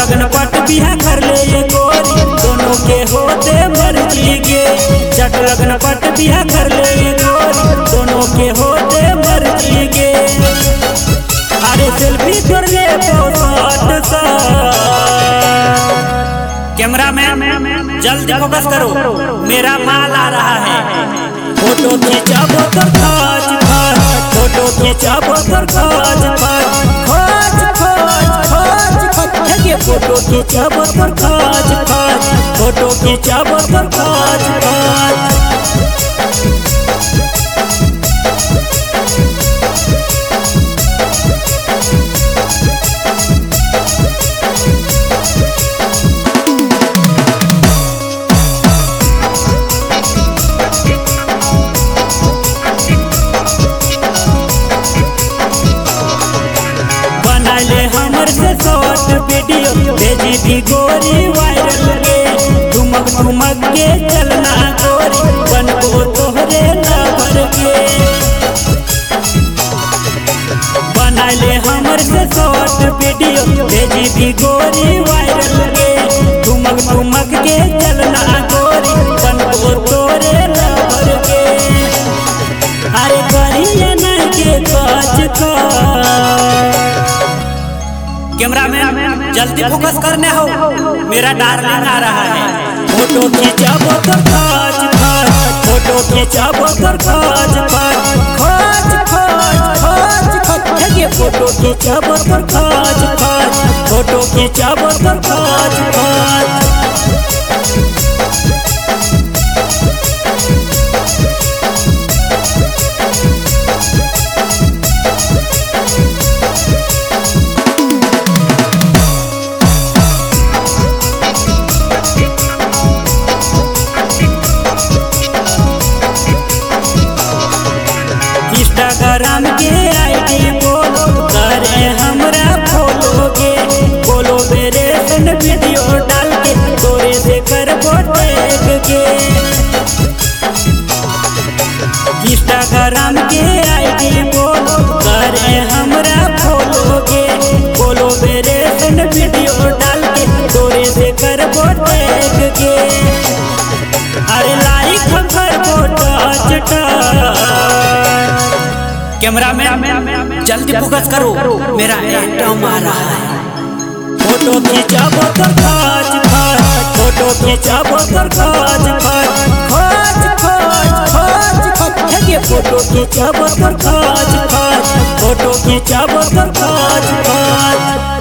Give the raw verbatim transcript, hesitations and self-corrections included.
लगन पट बिहा कर ले ये गोरी दोनों के होते मर्जी के। जट लगन पट बिहा कर ले ये गोरी दोनों के होते मर्जी के। अरे सेल्फी कर ले कैमरा में जल्दी फोकस करो, मेरा माल आ रहा है। फोटो खींचाबो तो खाच खाच, फोटो खींचाबो तो खाच खाच, खाच खाच खाच खाच। ये फोटो खींचाबो तो खाच खाच, फोटो खींचाबो तो खाच खाच। वीडियो भेजी भी गोरी वायरल के, ठुमक ठुमक के चलना गोरी बनबो तोहरे नंबर के। बनाले हमर से शॉर्ट वीडियो भेजी भी गोरी वायरल के, ठुमक ठुमक के चलना गोरी बनबो तोहरे नंबर के। अरे करिए नहीं के काज का कैमरा में जल्दी फोकस करने हो, मेरा डार्लिंग आ रहा है। फोटो खींचाबो तो खाच खाच, फोटो खींचाबो तो खाच खाच, खाच खाच खाच खाच। ये फोटो खींचाबो तो खाच खाच, फोटो खींचाबो तो खाच खाच। इंस्टाग्राम के आईडी बोलो करे हमरा फॉलो के, बोलो मेरे सन वीडियो डाल के तोरे से करबो टैग के। इंस्टाग्राम के आईडी बोलो करे हमरा फॉलो के, बोलो मेरे सन वीडियो डाल के तोरे से करबो टैग के। अरे लाइक हम करबो टच टच। कैमरा में जल्दी फोकस करो, मेरा एटम आ रहा है। फोटो खींचाबो तो खाच खाच, फोटो खींचाबो तो खाच खाच, खाच खाच खाच खाच। ये फोटो खींचाबो तो खाच खाच, फोटो खींचाबो तो खाच खाच।